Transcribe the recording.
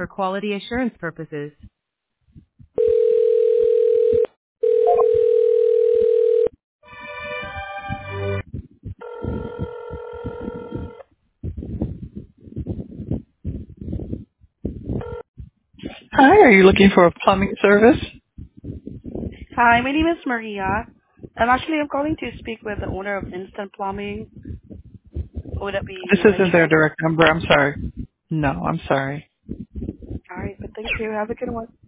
for quality assurance purposes. Hi, are you looking for a plumbing service? Hi, my name is Maria. I'm calling to speak with the owner of Instant Plumbing. Would that be This you by isn't their chance? direct number. I'm sorry. No, I'm sorry. All right, but thank you. Have a good one.